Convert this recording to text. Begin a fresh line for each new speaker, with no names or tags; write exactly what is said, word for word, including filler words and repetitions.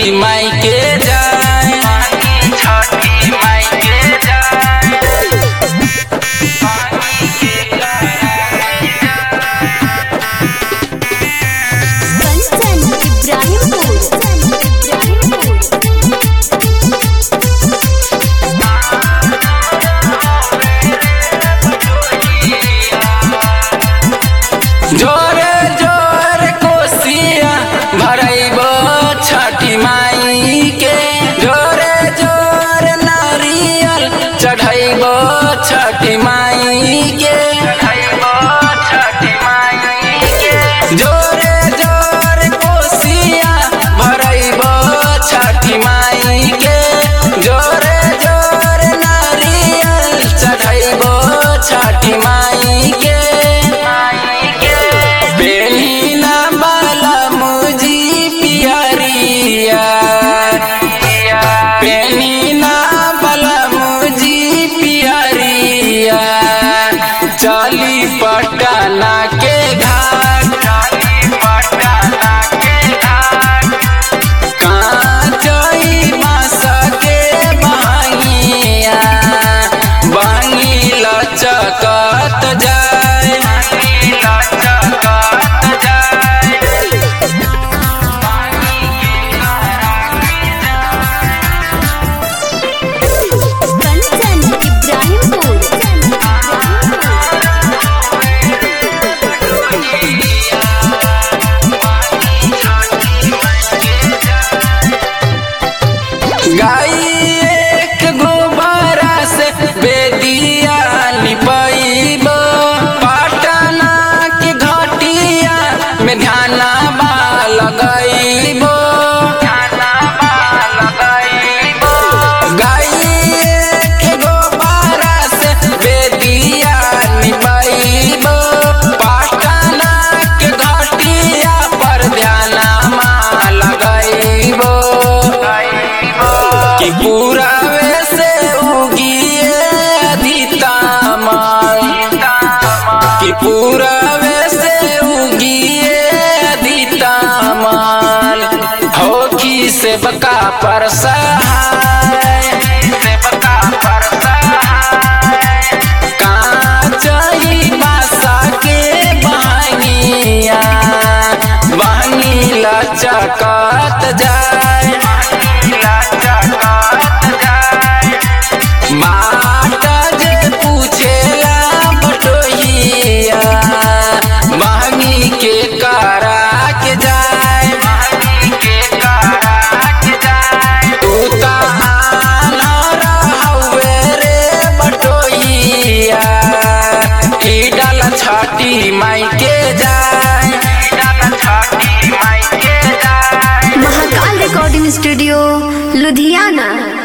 छठी माई के जाए, छठी माई के जाए।
कंचन इब्राहिमपुर
जोरे जोरे कोसिया भरैबो छठी माई के, जोरे जोरे नारियल चढ़ैबो छठी माई के, छठी माई के। जोरे जोरे कोसिया भरैबो छठी माई के, जोरे जोरे नारियल चढ़ैबो छठी माई के। बेनीना बाला मुजी पियरिया, बेनीना बाला मुजी पियरिया, चली पटना के घाट, चली पटना के घाट। कांचई बांस के बहंगिया, बहंगी लचकत जाए,
कंचन इब्राहिमपुर
गाई एक गोबरा से बेदिया निपैबो, पटना के घटिया में ध्याना बा लगैबो, गाई एक गोबरा से बेदिया निपैबो, पटना के घटिया पर ध्याना मा लगैबो। कि पूरावे से उगिए अधितामल, कि पूरावे से उगिए अधितामल, होखी से बका पर सहाय, सेवका पर सहाय। कांचई बासा के बहंगिया, बहंगी लचकत जाए, बाट जे पूछेला बटोहिया, बहंगी के करा के जाए, के करा के जाए। तू त आनर हउवे रे बटोहिया, ई डाल छठी माई के जाए, ई डाल छठी माई के जाए।
Mahakal recording studio Ludhiana.